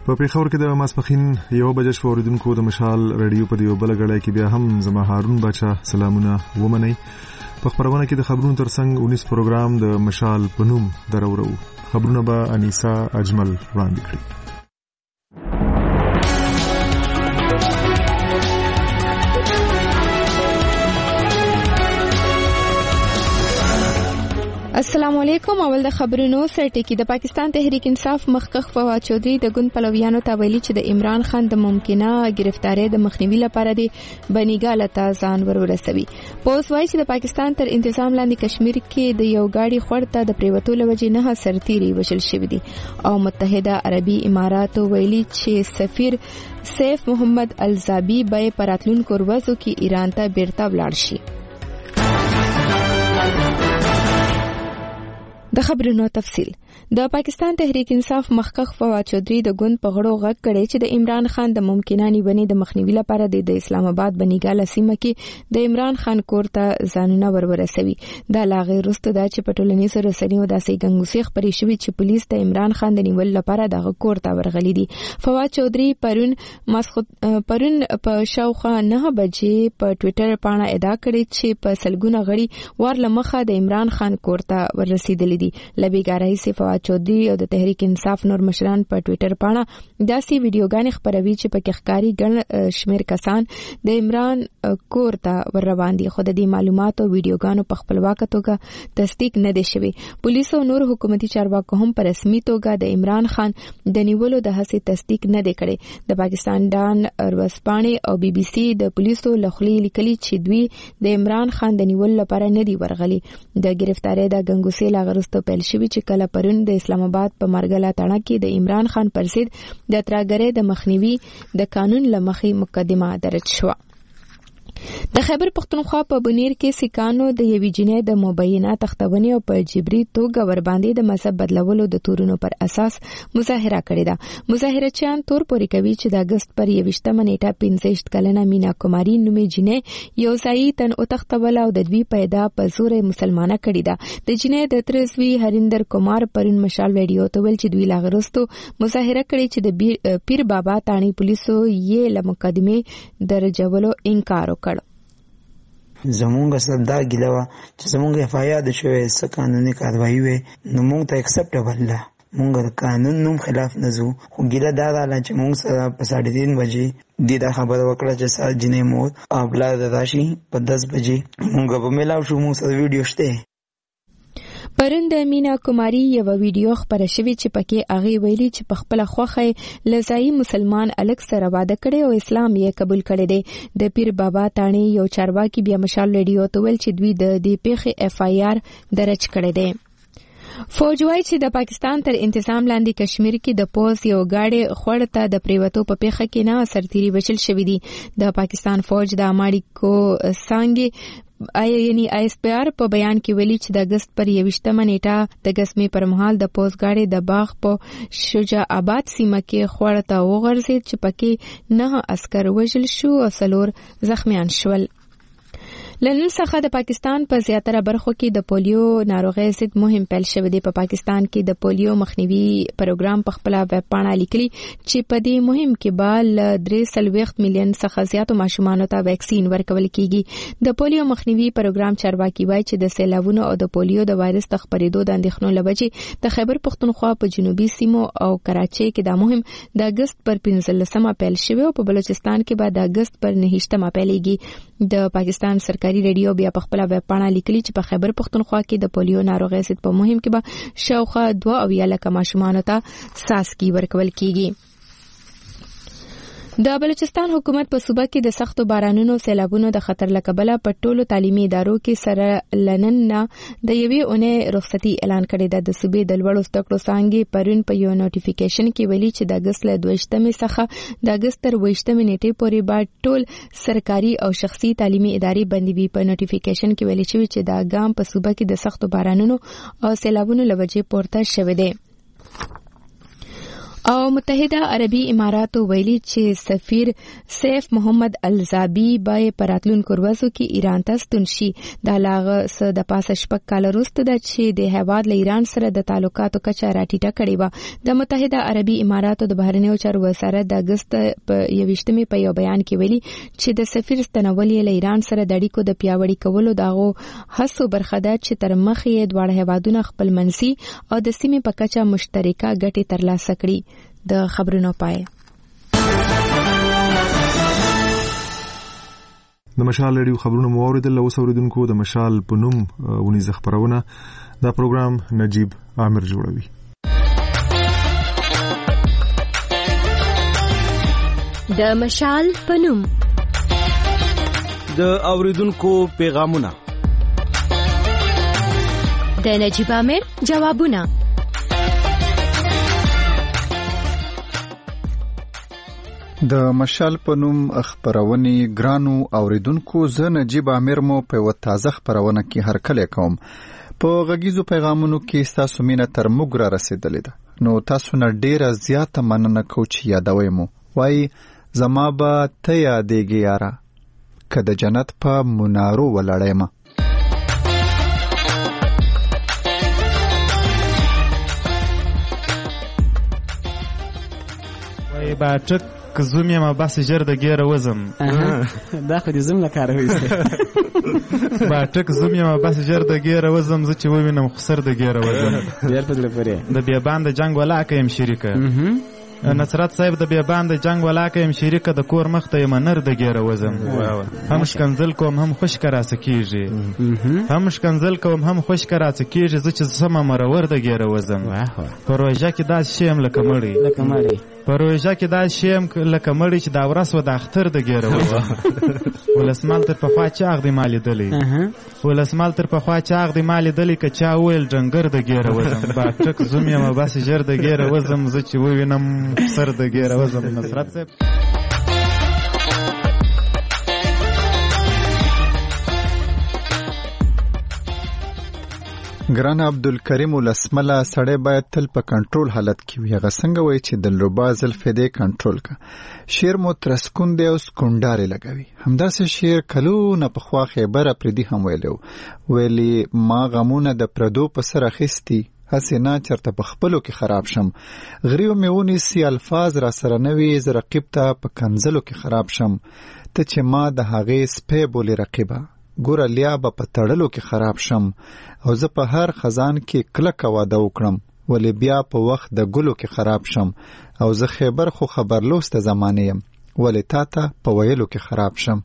په پیښور کې د ماسپخین 1 بجې شو اوریدونکو د مشال رادیو په دیو بل غړای کې بیا هم زما هارون بچا سلامونه ومنئ. په خبرونه کې د خبرونو ترڅنګ 19 پروګرام د مشال پنوم درورو خبرونه به انیسا اجمل وړاندې کړي. السلام علیکم. اول د خبرونو سرټکی. د پاکستان تحریک انصاف مخکخ فواد چودھری د ګوند پلویانو ته ویلي چې د عمران خان د ممکنه گرفتاری د مخنیوي لپاره د بنیګاله ته ځان ورسوي. پولیس وايي چې د پاکستان تر انتظام لاندې کشمیر کې د یو گاډي خورته د پریوتو لوجې نه سرتيري وشل شوې دي او متحده عربي اماراتو ویلي چې سفیر سیف محمد الزابی به پراتلونکو ورځو کې ایران ته بیرته ولاړ شي. د خبرونو تفصیل. د پاکستان تحریک انصاف مخکخ فواد چودھری د ګوند په غړو غږ کړي چې د عمران خان د ممکنه نیونې د مخنیوي لپاره د اسلام آباد بنیګاله سیمه کې د عمران خان کور ته ځانونه ورسوي. دا لاغې وروسته دا چې په ټولنیزو رسنیو داسې ګنګوسې خبرې شوې چې پولیس د عمران خان د نیول لپاره دغه کور ته ورغلي دي. فواد چودھری پرون په شاوخوا 9 بجې په ټوئیټر باندې ادعا کړې چې په سلګونه غړي ور لمخه د عمران خان کور ته ورسېدلي دي. لبیګارای سي فواد چودھری او د تحریک انصاف نور مشران په ټوئیټر باندې داسې ویډیوګانې خبروي چې په ښکاری ګڼ شمیر کسان د عمران کور ته ور روان دي. خو د دې معلوماتو ویډیوګانو په خپلواکه توګه تصدیق نه دي شوی. پولیس او نور حکومتي چارواکو هم په رسمي توګه د عمران خان د نیولو د هڅې تصدیق نه دي کړي. د پاکستان ډان ورځپاڼې او بي بي سي د پولیسو لخوا لیکلي چې دوی د عمران خان د نیولو لپاره نه دي ورغلي. د گرفتاری د ګنګوسې لاغرستو پیل شوی چې کله پرون د اسلام آباد په مرګله تاڼه کې د عمران خان پر ضد د ترهګرۍ د مخنیوي د قانون لمخې مقدمه درج شوه. د خیبر پختونخوا په بنیر کې سکانو د یوې جنې د مبینه تختونې او په جبري توګه ور باندې د مذهب بدلولو د تورونو پر اساس مظاهره کړې ده. مظاهرچیان تور پورې کوي چې د اگست پر 21 نیټه 65 کلنه مینا کماری نومې جنې یو ځای تن او تختول او د دوی پیدا په زور مسلمانه کړې ده. د جنې د ترزوی هریندر کمار پرون مشال ویډیو ته ویل چې دوی لاغرستو مظاهره کړې چې د پیر بابا تانی پولیسو یې له مقدمه درجولو انکار وکړ. زمونږ صدا ګیلوا چې زمونږ فایده شوی څه قانوني کاروایی وي نو مونږ ته اکسپټیبل ده. مونږ د قانون نوم خلاف نه زو خو ګیله دا ده چې مونږ سره په 3:30 بجې د خبره وکړه چې سات جنې مور او بلا د راشي په 10 بجې مونږ په ملاو شو. مونږ سره ویډیو شته. پرون د مینا کماری یو ویډیو خبره شوې چې پکې هغه ویلي چې په خپل خوخه لزای مسلمان الګ سره واده کړي او اسلام یې قبول کړي دي. د پیر بابا تانی یو چارواکي بیا مشال ویډیو ته ویل چې دوی د دې پیښې اف آی آر درج کړي دي. فوج وايي چې د پاکستان تر انتظام لاندې کشمیر کې د پوز یو گاډي خورته د پریوتو په پیښه کې نه سرتيري وشل شوې دي. د پاکستان فوج د اماړي کو سانګي یعنی ایس پی آر په بیان کې ویلي چې د اگست پر 21 نیټه د غسمې پر مهال د پوز گاډي د باغ په شجاع آباد سیمه کې خورته وغورځید چې پکې 9 عسكر وژل شو او 4 زخمیان شول. لنن څخه د پاکستان په زیاتره برخو کې د پولیو ناروغي ضد مهم پیل شوی دی. په پاکستان کې د پولیو مخنیوي پروګرام په خپل ویب پاڼه لیکلي چې په دې مهم کې به 3 ملیون څخه زیاتو ماشومانو ته ویکسین ورکول کیږي. د پولیو مخنیوي پروګرام چارواکي وایي چې د سیلابونو او د پولیو د وایرس د خپرېدو د اندېښنو لوجې د خیبر پختونخوا په جنوبي سیمو او کراچۍ کې د مهم د اگست پر 15 پیل شوی او په بلوچستان کې به د اگست پر 9 پیلېږي. د پاکستان سرکاري ریډیو بیا په خپل ویب پاڼه لیکلي چې په خیبر پختونخوا کې د پولیو ناروغي ضد په مهم کې به شاوخوا 2 لک ماشومان ته ساسکی ورکول کیږي. د بلوچستان حکومت په صوبه کې د سختو بارانونو سیلابونو د خطر لکبله په ټولو تعلیمي ادارو کې سره لنن نه د یوې اونۍ رخصتي اعلان کړې ده. د صوبې د لوړو زده کړو څانګې پرون په یو نوټیفیکیشن کې ویلي چې د اگست له 22 څخه د اگست تر 28 نیټې پورې به ټول سرکاري او شخصي تعلیمي ادارې بندي وي. په نوټیفیکیشن کې ویلي شوی چې دا ګام په صوبه کې د سختو بارانونو او سیلابونو لوجې پورته شوی دی. او متحده عربي اماراتو ویلي چې سفیر سیف محمد الزابی به پراتلونکو ورځو کې ایران ته ستون شي. دا لاغه س د پاسه شپږ کال وروسته د چې د هیواد له ایران سره د تعلقاتو کچه راټیټه کړې و. د متحده عربي اماراتو د بهرنیو چارو وزارت د اگست په 21 په یو بیان کې ویلي چې د سفیر ستنول له ایران سره د اړیکو د پیاوړي کولو دغه هڅو برخه ده چې تر مخه یې دواړه هیوادونه خپل منځي او د سیمې په کچه مشترکه ګټې ترلاسه کړي. د خبرونو پای. د مشال ریډیو خبرونه مو اوریدل. اوس اوریدونکو د مشال په نوم ونیزه خبرونه دا پروګرام نجیب عامر جوړوي. د مشال په نوم د اوریدونکو پیغامونه، د نجیب عامر جوابونه. د مشال په نوم خبرونې ګرانو اوریدونکو، زه نجیب عامر مو په یوه تازه خبرونه کې هرکلی کوم. په غږیزو پیغامونو کې ستاسو مینه تر موږ را رسېدلې ده، نو تاسو نه ډیره زیاته مننه کوو چې یادوئ مو. وایي زما به ته یادېږي یاره، که د جنت په منارو ولاړیمه. وایي باټک که زوم یم بس ژر د ګیره وزم. دا خو دې زوم له کاره وایسته. باټک زوم یم بس ژر د ګیره وزم، زه چې ووینم خو سر د ګیره وزم. ډېر په زړه پورې. د بیابان د جنګ ولاکه یم شریکه، نصرت صاحب د بیابان د جنګ ولاکه یم شریکه، د کور مخ ته یم نر د ګیره وزم. هم شکنځل کوم هم خوشکه راڅه کېږي، هم شکنځل کوم هم خوشکه راڅه کېږي، زه چې سمه مرور د ګیره وزم. په روژه کې داسې شی یم لکه مړی، په روژه کې داسې شی یم لکه مړی چې دا ورځ و د اختر د ګیره وزم. ولسمال تر پخوا چاغ دی ما لیدلی، ولسمال تر پخوا چاغ دی ما لیدلی، که چا وویل ډنګر د ګیره وزم. باټک زوم یم بس ژر د ګیره وزم، زه چې ووینم سر د ګیره وزم. نصرت صاحب ګران عبدالکریم ولسمله، سړی باید تل په کنټرول حالت کې وي. هغه څنګه وایي چې دلربا زلفې کنټرول کا. شعر مو ترسکون دی او سکونډارې لګوي. همداسې شعر کلونه پخوا خیبر اپریدي هم ویلي ما غمونه د پردو په سر اخیستي، هسې نه چرته په خپلو کې خراب شم. غریو مې ونیسي الفاظ را سره نه وي، زه رقیب ته په کنځلو کې خراب شم. ته چې ما د هغې سپی بولې رقیبه، ګوره لیا به په تړلو کې خراب شم. او زه په هر خزان کې کلکه واده وکړم، ولی بیا په وخت د ګلو کې خراب شم. او زه خیبر خو خبرلوسته زمانه یم، ولی تا ته په ویلو کې خراب شم.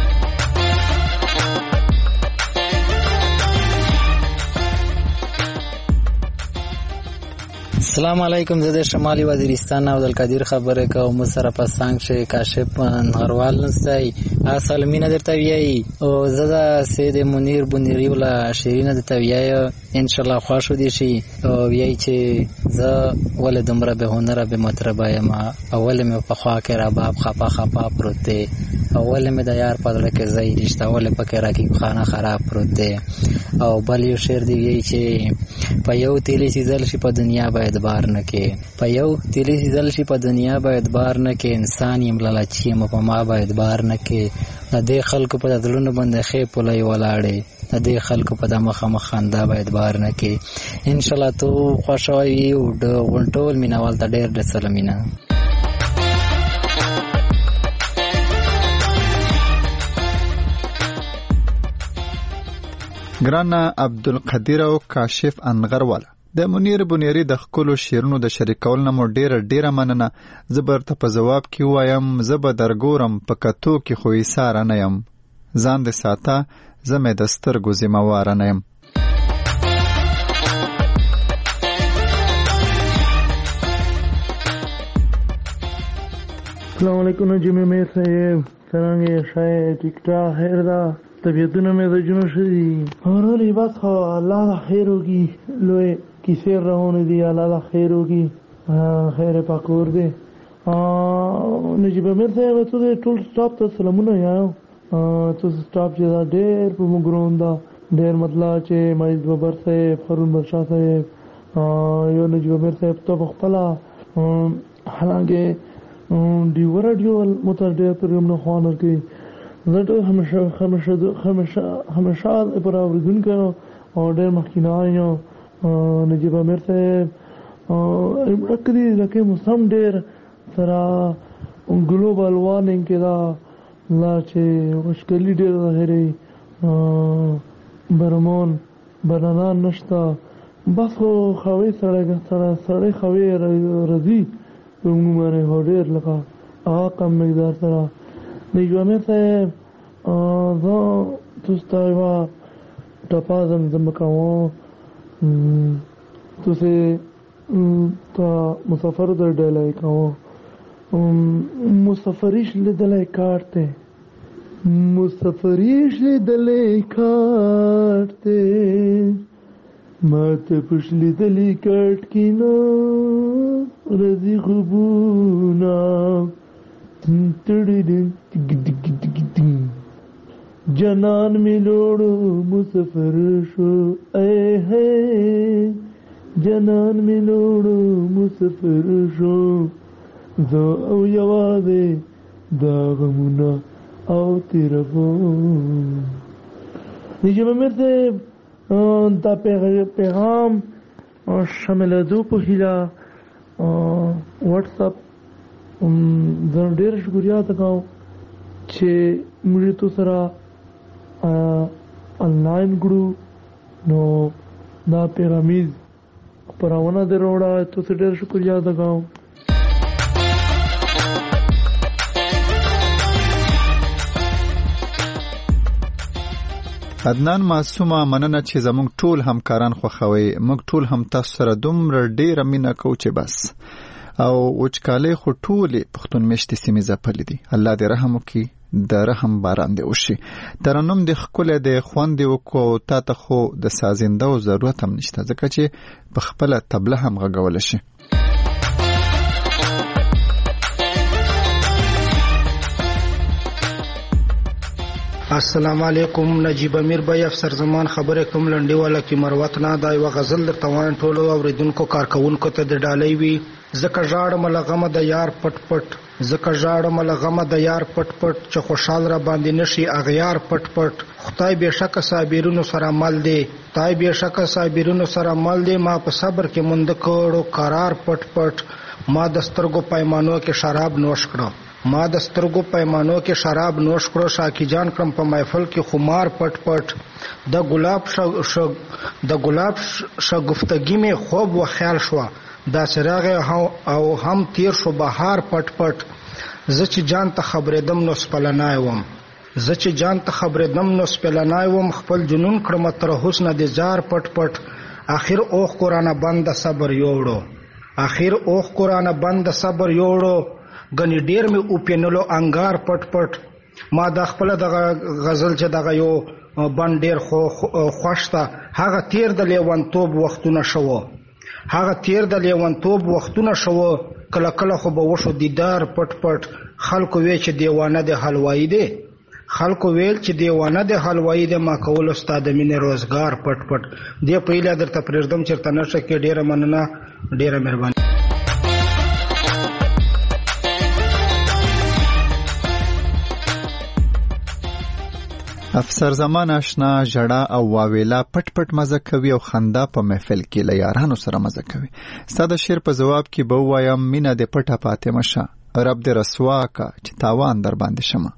السلام علیکم، زه د شمالي وزیرستان عبدالقادر خبره کوم. سره په څنګ شي کاشف نهروال نستای اصل مینه درته ویای، او زه د سید منیر بنيري ولا شیرینه درته ویای ان شاء الله خوشو دي شي. او ویای چې زه ول دمره به هنر به مطربه یم، اول مې په خوا کې را باب خپا پروت دی، اول مې د یار په لړ کې زئی رشتہ اول پکې راکی خانه خراب پروت دی. او بل یو شعر دی ویای چې په یو تیلی سیزل شي په دنیا باید بار نه کې، په یو تیلی سیزل شي په دنیا باید بار نه کې، انسان یم لالچی یم په ما باید بار نه کې. د دې خلکو په دلونو باندې خې پولای ولاړې، د دې خلکو په د مخه مخاندا باید بار نه کې. ان شاء الله تو خوشوي او د غونټول مینوال ته ډېر سلامونه. ګران عبدالقادر او کاشف انغروال، د منیر بنيري د خپلو شعرونو د شریکول نه مو ډیره مننه. زه برته په جواب کې وایم زه به درګورم په کتو کې خو ایثار نه یم، ځان دې ساته زه مې د سترګو ذمہوار نه یم. السلام علیکم نجیب مې صاحب، څنګه شای ټیک ټاک خیر دا طبیعتونه مې د جنو شدي اورلی بس خو الله خیر وکي، لوی کیسې روانې دي، الله خیر وکي، خیر پاکور دی. نجیب مې صاحب ته ټول سټاپ ته سلامونه یاو. ته سټاپ چې دا ډېر په موږ دا ډېر مطلب چې مایز ببر صاحب، هارون بادشاه صاحب، یو نجیب مې صاحب ته خپل حالانکه ډیو رادیو متعدد پروګرام نه خوانر کوي زه همیشه پر اوریدونکو او ډېر مخکینایو نجیب امیر صاحب رکدي لکه موسم ډېر سره ګلوبل وارمنګ کې دا لا چې مشکلي ډېر ظاهري برمون بنانان نشته بس خو خوي سړی خوي رضی عموماً هډیر لکه هغه کم مقدار سره نجیب امیر صاحب زه تاسو ته ټپه زمزمه کوم تاسو ته مسافر در ډالای کوم مسافریش لیدلای کارته مسافریش لیدلای کارته ماته پښ لیدلای کارت کینو رضی خوبونا جنان میلوڑو مسافر شو اے ہے جنان میلوڑو مسافر شو زو او یوازې دا غمونه او تیرفون نجیب امیر صاحب دا پیغام شاملېدو په هیله واتس اپ زه ډېر شکریه ادا کوم چې موږ تو سره آنلاین کړو نو دا پیغامیز خپرونه دروړه تاسو ډېر شکریه ادا کوم عدنان معصومه مننه چې زموږ ټول همکاران خوښوي موږ ټول هم تاسو سره دومره ډېره مینه کوو چې بس او وچکالۍ خو ټولې پښتون میشتې سیمې ځپلې دي الله دې رحم وکړي د رحم باران دې وشي ترنم دې ښکلی دی خوند دې وکړو تا ته خو د سازنده و ضرورت هم نشته ځکه چې په خپله تبله هم غږولی شي السلام علیکم نجیب امیر بھائی افسر زمان خبره کوم لنډي والا کی مروت نه دا یو غزل در توان ټولو اوریدونکو کارکونکو ته د ډالۍ وی زکه ژاړم لغمه د یار پټ پټ زکه ژاړم لغمه د یار پټ پټ چې خوشحال را باندې نشي اغیار پټ پټ خدای بهشکه صابرونو سره مل دی خدای بهشکه صابرونو سره مل دی ما په صبر کې مند کړو قرار پټ پټ ما د سترګو پیمانو کې شراب نوش کړو ما د سترګو پیمانو کې شراب نوش کړو شاکی جان کړم په محفل کې خمار پټ پټ د ګلاب شګفتګي می خوب و خیال شو دا سراغ او هم تیر شو بهار پټ پټ زچ جان ته خبرېدم نو سپلنای وم زچ جان ته خبرېدم نو سپلنای وم خپل جنون کړم تر حسن د زار پټ پټ اخر اوخ قرآن بند صبر یوړو اخر اوخ قرآن بند صبر یوړو غنی ډیر می اوپینلو انګار پټ پټ ما د خپل د غزل چې دغه یو بند ډیر خوښتا هغه تیر د لیوانتوب وختونه شوو هغه تیر د لیوانتوب وختونه شوو کله کله خو به وشو دیدار پټ پټ خلکو وی چې دیوانه د حلوایی دی خلکو ویل چې دیوانه د حلوایی دی ما کول استاد مینه روزګار پټ پټ دی په اله درته پرېږدم چرته نشه کې ډیره مننه ډیره مهرباني افسر زمان آشنا جړه او واویلا پټ پټ مزه کوي او خندا په محفل کې له یارانو سره مزه کوي ستاسو شعر په جواب کې به وایم مینه د پټه پاتې مشه رب دې رسوا کا چې تاوان در باندې شمه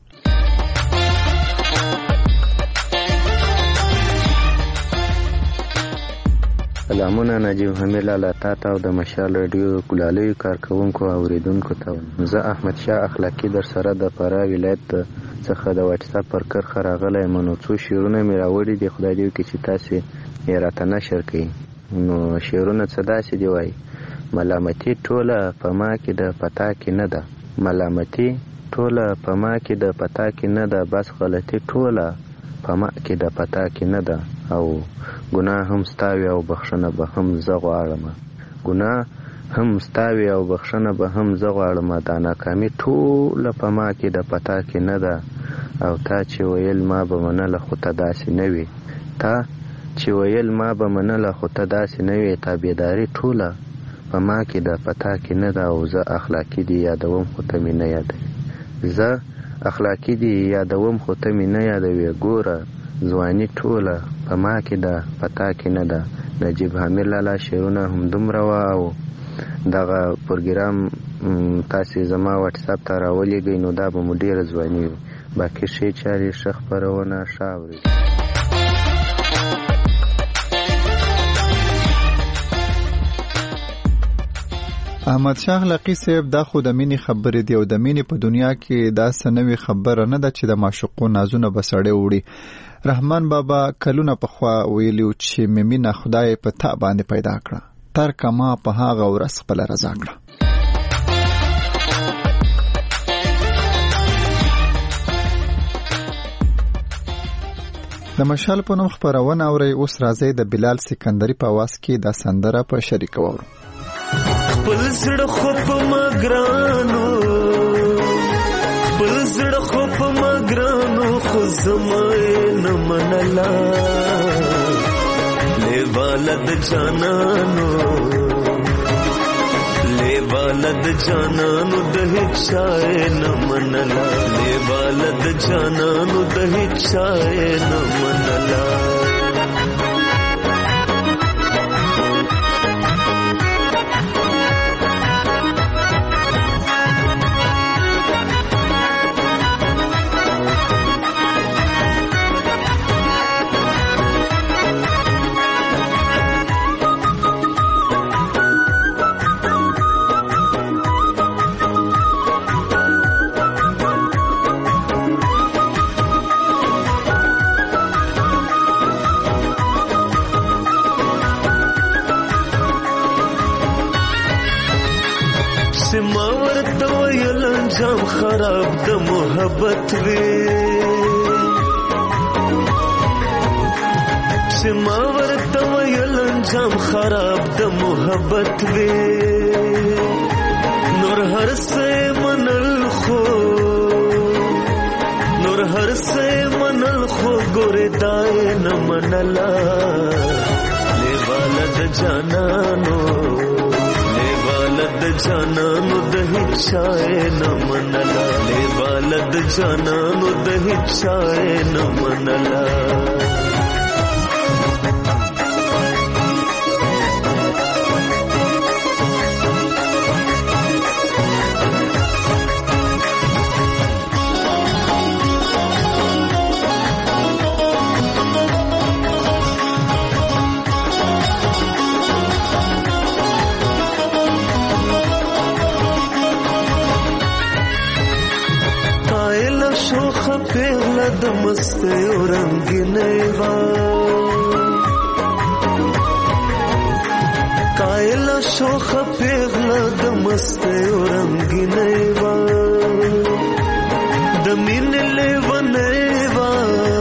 سلامونه نجیب حمید لاله تاسو او د مشال رادیو کولالي کارکونکو اوریدونکو ته زه احمد شاه اخلاقی در سره د فراه ولایت څخه د واتس اپ پر کرخه راغلی منو څو شعرونه مې راوړي دي خدای دې وکړي چې تاسو یې راته نشر کړئ نو شعرونه څه داسې دی وایي ملامتي ټوله په ما کې د پتا کې نه ده ملامتي ټوله په ما کې د پتا کې نه ده بس غلطي ټوله په ما کې د پتا کې نه ده او ګناه هم ستاوي او بخښنه به هم زه غواړم ګناه هم ستاوي او بخښنه به هم زه غواړم دا ناکامي ټوله په ما کې د پتا کې نه ده او تا چې ویل ما به منله خو ته داسې نه وي تا چې ویل ما به منله خو ته داسې نه وي تابعداري ټوله په ما کې ده پتا کې نه ده او زه اخلاقي دي یادوم خو ته مې نه یادوي زه اخلاقي دي یادوم خو ته مې نه یادوي ګوره ځواني ټوله په ما کې ده پتا کې نه ده نجیب حامد لالا شعرونه همدومره وه او دغه پروګرام تاسې زما واټساپ ته راولېږئ نو دا به مو ډېره ځواني وي باقي ښې چارې ښه خپرونه ښه اورېږي احمد شاه اخلاقي صاحب دا خو د مینې خبرې دی او د مینې په دنیا کې دا څه نوې خبره نه ده چې د معشوقو نازونه به سړی وړي رحمان بابا کلونه پخوا ویلي چې مې مینه خدای په تا باندې پیدا کړه ترک ما په هغه ورځ خپله رضا کړه د مشال په نوم خپرونه اورئ اوس راځئ د بلال سکندري په آواز کې دا سندره په شریکه واورو خپل زړه خو په ما ګرانو خپل زړه خو په ما ګرانو خو زما یې نه منله لیواله د جانانو لیواله د جانانو د هیڅ چا یې نه منله لیواله د جانانو د هیڅ چا یې نه منله خراب د محبت وی چې ما ورته ویل انجام خراب د محبت وی نور هر څه منل خو نور هر څه منل خو ګورې دای نه منلا لیواله د جانانو د جانانو د هیڅ چا یې نه منله لیواله د جانانو د هیڅ چا یې نه منله د مستیو رنگینی وا کایلا شوخ پیغلا د مستیو رنگینی وا د مین لیونی وا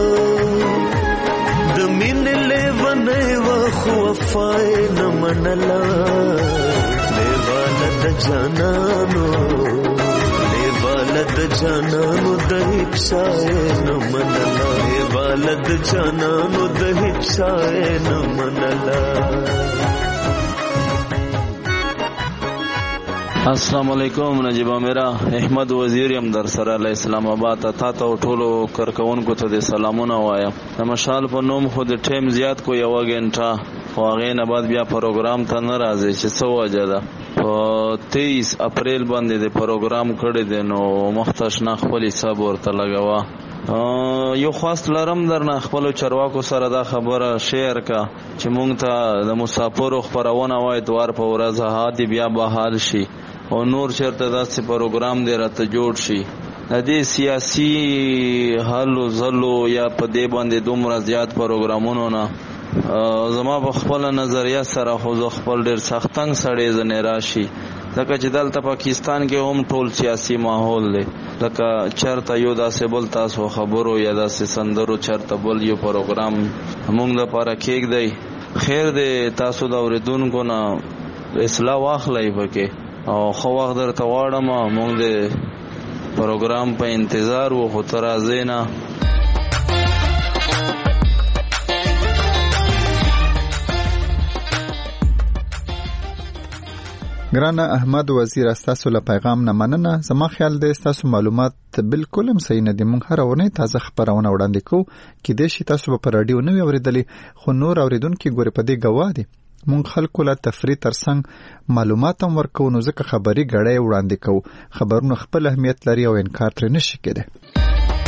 د مین لیونی وا خو وفای نه منلا لیواله د جانانو د جانانو د هیڅ چا یې نه منله لیواله د جانانو د هیڅ چا یې نه منله السلام علیکم نجیب میرا احمد وزیر یم در سره له اسلام آباد تا ټولو کارکونکو ته د سلامونه وایم د مشال په نوم خو د ټیم زیات کو یو غنټه خو هغې نه بعد بیا پروګرام ته نه راځي چې څه وجه ده په 23 اپریل باندې د پروګرام کړی دی نو مختشنه خپل حساب ورته لګوا یو خواست لرم درنه خپل چرواکو سره دا خبره شیر کا چې مونږ ته د مسافرو خبرونه وای دوار په ورځ هادي بیا بحال شي او نور چرته داسې پروګرام دی راته جوړ شي د دې سیاسي حل زلو یا په دې باندې دومره زیات پروګرامونو نه زما په خپل نظریه سره خو خپل ډیر سختنګ سړی زنه راشي ځکه چې دلته پاکستان کې هم ټول سیاسي ماحول دی لکه چرته یو داسې بل تاسو خبرو یا داسې سندرو چرته بل یو پروګرام موږ لپاره کېږدی خیر دی تاسو د اوریدونکو نه اصلاح واخلئ پکې او خو وخت درته غواړم موږ د پروګرام په انتظار وو خو ته راځئ نه ګرانه احمد وزیر تاسو له پیغام نه مننه. زما خیال دی تاسو معلومات بالکل هم صحیح نه دي. موږ هر ورځ تازه خبرونه وړاندې کوو کې د شي تاسو په رادیو نه اوریدلې خو نور اوریدونکو ګوري په دې گواه دي. موږ خلکو له تفریح ترڅنګ معلومات هم ورکو نو ځکه خبري غړې وړاندې کوو. خبرونه خپل اهمیت لري او انکار ترې نشي کېدای.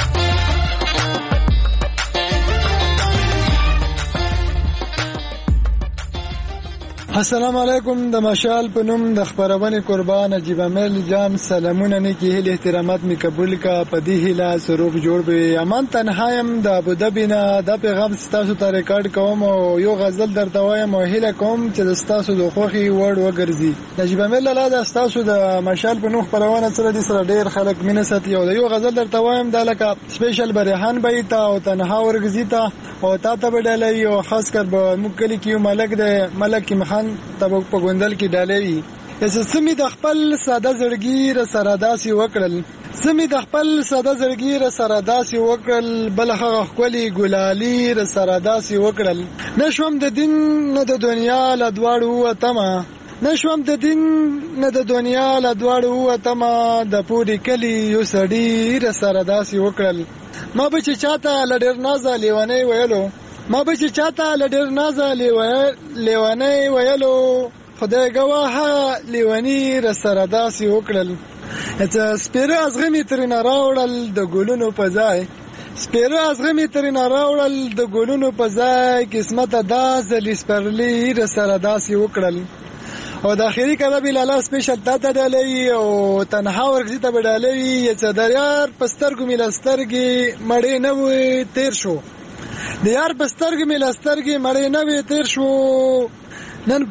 السلام علیکم. د مشال په نوم د خبرونه قربان نجیب امیل جان سلامونه نیکی هیله احترامات می قبول کا پدی هیله سروب جوړ به امان تنهایم د ابوظبی نه د پیغام تاسو ته ریکارډ کوم او یو غزل درته وایم او هیله کوم چې تاسو د خوخي وړ وګرځي. نجیب امیل لاله د تاسو د مشال په نوم خبرونه سره د سره ډیر خلک مینه ساتي او یو غزل درته وایم د لکه سپیشل برهان بیت او تنها ورګزی ته او تا ته بدلای او خاص کر به مکلی کیو ملک د ملک مخان تبو په ګوندل کې ډالې سمې د خپل ساده زړګي ر سره داسي وکړل سمې د خپل ساده زړګي ر سره داسي وکړل بل هغه خولي ګلالي ر سره داسي وکړل نشوم د دین نه د دنیا ل دواړو وتما نشوم د دین نه د دنیا ل دواړو وتما د پوری کلی یو سړی ر سره داسي وکړل ما به چې چاته لډر نازه لیوانه ویلو ما به چې چاته لډر نازه لیوانه ویلو خدای گواه لیوانی ر سره داسي وکړل اته سپیره ازغمی ترنه راوړل د ګلونو په ځای سپیره ازغمی ترنه راوړل د ګلونو په ځای قسمت دا زلیس پرلی ر سره داسي وکړل او د اخیری کله بلاله سپیشل تا ته ډالې او تنها ورګزی ته ډالې چې دریار پسترګو ملسترګي مړې نه وي تیر شو د یار پسترګي ملسترګي مړې نه وي تیر شو نن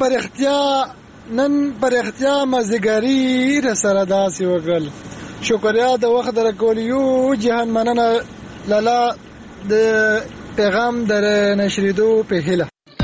پر اختیا مزګری ر سره داسي وکړل. شکریا د وخت درکول یو جهان مننه لاله د پیغام در نشریدو په هله.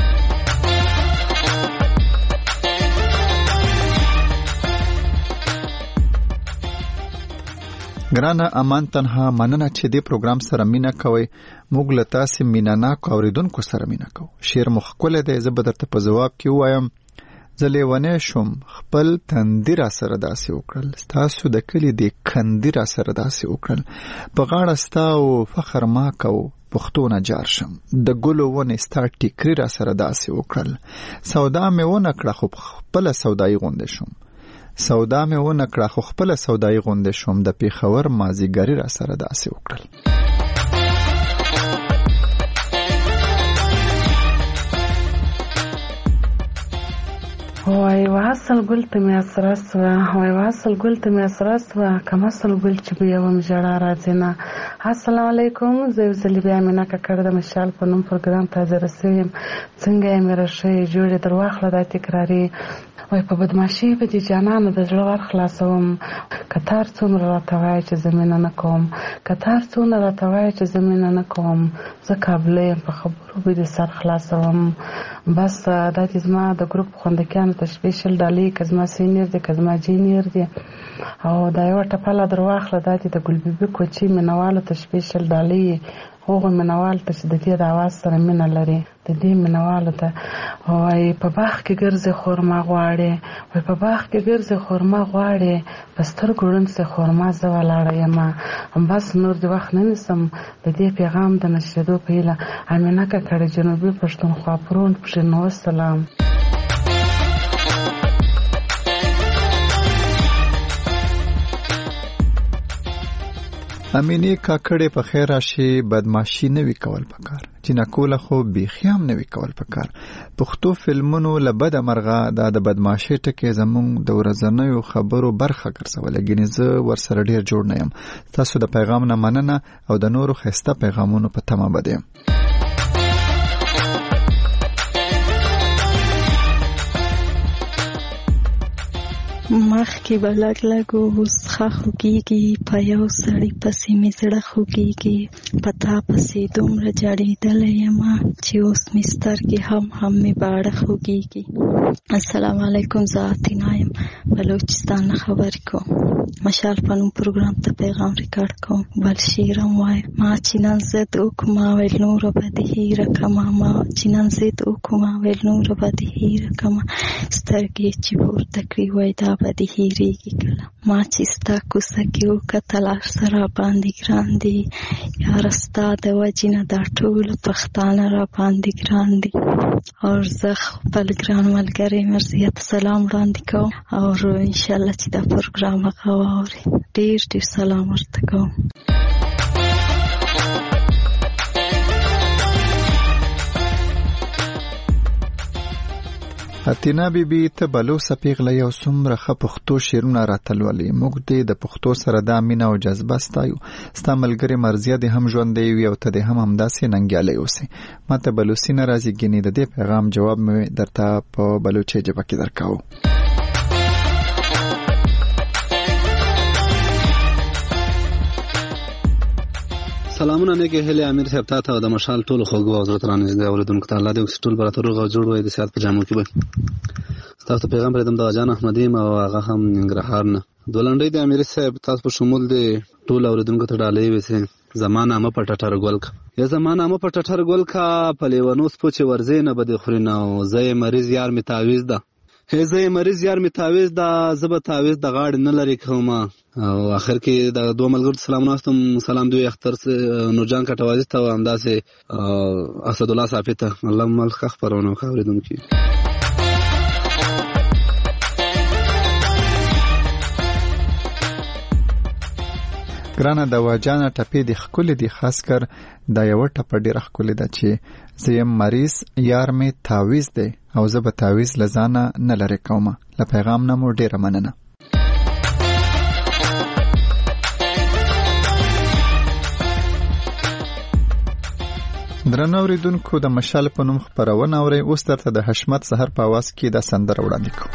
ګرانه امان تنها مننه چې دې پروګرام سره مینا کوي. موږ له تاسو مینا نه اوریدونکو سره مینا کوو. شعر مخکله دی زه به درته په جواب کې وایم زلیونه شوم خپل تندیر سره داسي وکړل تاسو د کلی د کندیر سره داسي وکړل په غاړه ستا او فخر ما کو پښتون جار شم د ګلو ونه ستا ټیکری را سره داسي وکړل سودا مې ونه کړه خو خپل سودای غونډه شم سودا مې ونه کړه خو خپل سودای غونډه شم د پیښور مازیګری را سره داسي وکړل. وای واصل ګل ته مې اسرس وای واصل ګل ته مې اسرس کم اصل ګل چې به یوم جړه راځي نه. السلام علیکم زه زلی بیا مینا کړه د مشال په نوم پروګرام ته درسیم څنګه یې مې راشه جوړې درواخله د تکراری وای په بدمعشي په دي جانانو د زړه ور خلاصوم کتار څومره راتوای چې زمينه نه کوم کتار څومره راتوای چې زمينه نه کوم زه قابلې په خبرو به دي سر خلاصوم بس دا چې زما د ګروپ خوندکانو ته سپیشل ډالې کزما سینیر دي کزما جینیر دي او دا یو ټپاله درواخله دا چې د ګلبيبي کوچی منوالو ته سپیشل ډالې هغه منوال ته چې د دې د आवाज سره مینه لري د دې منوال ته وای په باغ کې ګرځي خورما غواړي وای په باغ کې ګرځي خورما غواړي پستر ګورن سه خورما زوالاړه یما بس نور دی وخت نه نسم د دې پیغام د نشریدو په اله امینه کړه جنوبي پښتونخوا پرون پښې نو سلام. امینی کاکړې په خیر راشي بدمعشي نه وی کول پکار جنکول خو بیخیام نه وی کول پکار پښتو فلمونو لبد مرغه د بدمعشي ټکي زمون د ورځنیو خبرو برخه ګرځول غنځه ورسره ډیر جوړ نه يم تاسو د پیغام نه مننه او د نورو خسته پیغامونو په تمه بده. مخکې به لږ لږ اوس ښه خوږېږي، په یو سړي پسې مې زړه خوږېږي، په تا پسې دومره جړېدلی یمه چې اوس مې سترګې هم مې باړه خوږېږي. السلام علیکم، زه عطینا یم، بلوچستان نه خبرې کوم. مشال په نوم پروګرام ته پیغام ریکارډ کوم. بل شعر هم وایم: ما چې نن ضد وکړمه ویل نوره به دې هېره کړمه، ما چې نن ضد وکړمه ویل نوره به دې هېره کړمه، سترګې چې پورته کړي وای دا به دې هېرېږي کله، ما چې ستا کوڅه کې وکتل هر څه راباندې ګران دي، یاره ستا د وجې نه دا ټول پښتانه راباندې ګران دي. او زه خپل ګران ملګری مرضیه ته سلام وړاندې کوم او انشاءالله چې دا پروګرام هغه واوري. ډېر ډېر سلام ورته کوم. اتینا بیبي ته بلوڅه پیغله یو څومره ښه پښتو شعرونه راتلولي. موږ دې د پښتو سره دا مینه او جذبه ستایو. ستا ملګرې مرضیه دې هم ژوندی وي او ته دې هم همداسې ننګیالی اوسې. ما ته بلوڅي نه راځي، ګینې د دې پیغام جواب مې درته په بلوچۍ ژبه کې درکاو. سلامونه نیکې هیلې امیر صاحب ته او د مشال ټولو خوږو او زړه ته رانږدې اورېدونکو ته الله دې وکړي ټول به راته روغ او جوړ وي، د صحت په جامو کې به. ستاسو ته پیغام پرېږدم د جان احمدي یم او هغه هم ننګرهار نه. دولنډۍ د امیر صاحب تاسو په شمول د ټولو اورېدونکو ته ډالۍ ویسې: زما نامه په ټټر ګل کا، یا زما نامه په ټټر ګل کا، په لیونو سپو چې ورځې نه به دې خوري نه، زه یې مریض یار مې تعویز ده، زه یې مریض یار مې تعویز ده، زه به تعویز د غاړې نه لرې کوم. او آخر کې د دوه ملګرو سلامونه واستم. سلام دوی اختر نورجان کټوازي ته او همداسې اسدالله صافي ته. الله مل ښه خپرونه وکړه اورېدونکي. ګرانه دوا جانه ټپې دې ښکلې دي، خاص کر دا یوه ټپه ډېره ښکلې ده چې زه یم مریض یار مې تعویز دی او زه به تعویز له ځانه نه لرې کومه. له پیغام نه مو ډېره مننه. درنو اورېدونکو، د مشال په نوم خپرونه اورئ. اوس درته د حشمت سحر په اواز کې دا سندره وړاندې کوم.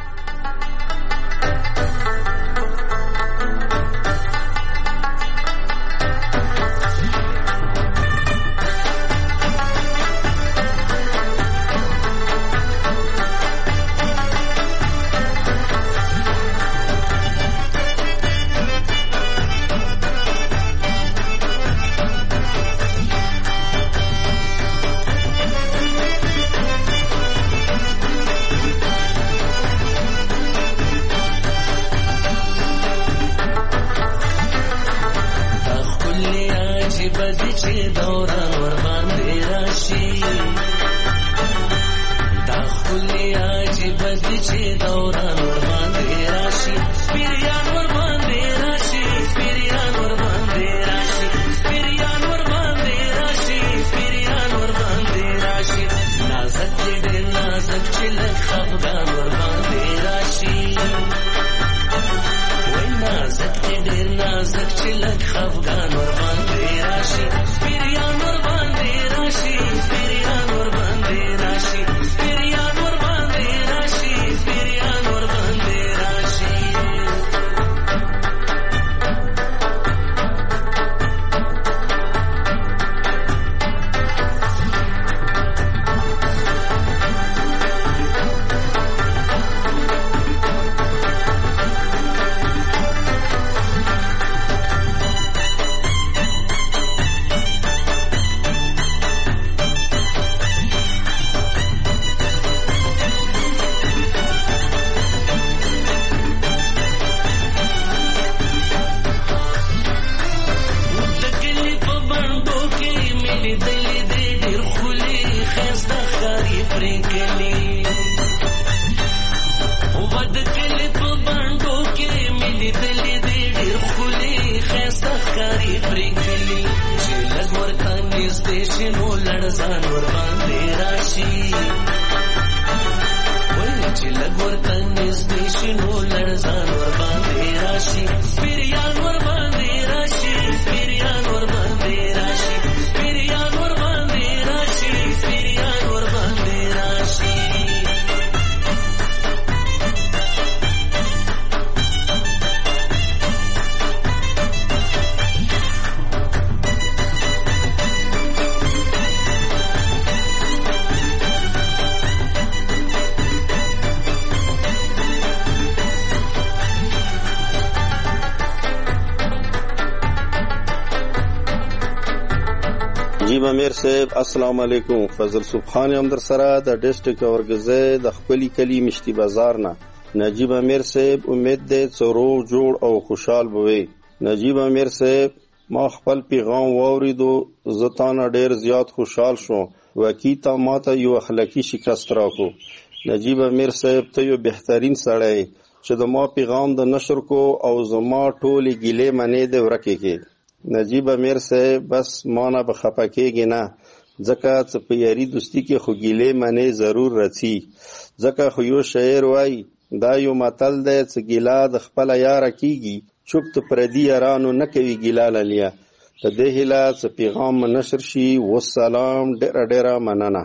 امیر صاحب السلام علیکم. فضل سبحان هم در سره د ډیسټریکټ اورګزه د خپل کلی مشتي بازار نه. نجیب امیر صاحب امید دې څورو جوړ او خوشحال بوي. نجیب امیر صاحب ما خپل پیغام واوریدو، زتانه ډیر زیات خوشحال شو. وکیتا ماته یو اخلاقی شکست راکو. نجیب امیر صاحب ته یو بهترین سړی چې د ما پیغام د نشر کو او زما ټولې ګیلې منې د ورکې کې. نجیب امیر صاحب بس مانا بخپا کېږي نه، ځکه چې په یاري دوستي کې خو ګیلې منې ضرور رڅي. ځکه خو یو شاعر وایي دا یو متل دی چې ګیله د خپله یاره کېږي، چوپ ته پردي یارانو نه کوي ګیله للیا. په دې هیله چې پیغام نشر شي. والسلام. ډېره ډېره مننه.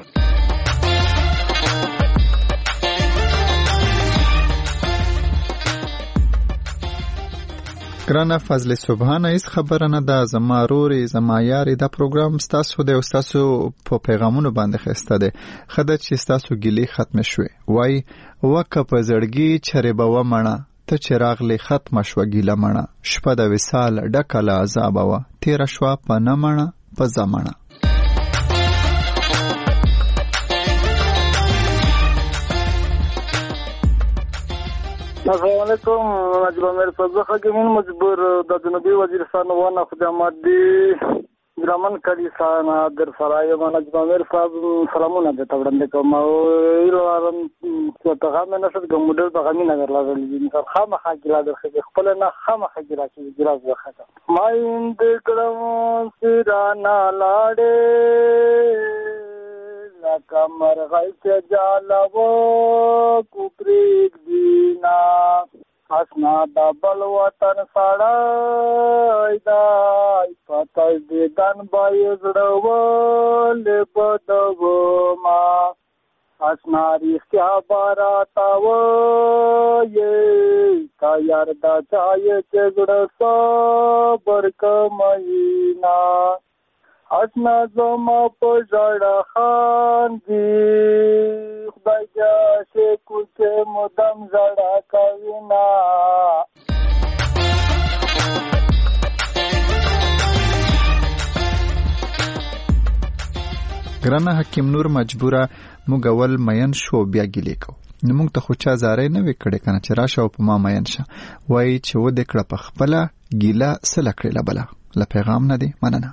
ګرانه فضل سبحانه هیڅ خبره نه ده، زما روري زما یاري دا پروګرام ستاسو دی او ستاسو په پیغامونو باندې خسته دی. خدای چې ستاسو ګیلې ختم شوي وای وکه په زړګي چرې به ومنه، ته چې راغلی ختم شوه ګیله مڼه. شپه د وصال ډکه له عذابه وه، تېره شوه په نه مڼه په زمڼه. السلام علیکم. نجیب امیر صاحب زه حکیمین مجبور د جنوبي وزیرستان ونه خدمات دی ګرامن کلیسان در سره یم. نجیب امیر صاحب سلامونه درته وړاندې کوم او هیله لرم چې پیغام نشر کوم ډېر پیغامي نه درلودل دي. مثال خامخا ګیله درخې خپل نه خامخا ګیله چې ګیله زخه ما اند کړم سرانا لاړې لکه مرغۍ چې جالوه کو پرېږدینا اسنا د بل وطن سړی دی په تجدیدن به یې زړه ولې بدوما اسنا رښتیا به راته وایې تیار ده چا یې چې زړه صبر کموینا اسنا زما په ژړه خاندي خدای جاسې کوڅې مدام ژړه کوینا. ګرانه حکیم نور مجبوره موږ اول مین شو بیا ګیلې کو، نو موږ ته خو چا زارۍ نه وې کړې که نه چې راشه او په ما مین شه. وایي چې ودې کړه په خپله ګیله سله کړې بله. له پیغام نه دی مننه.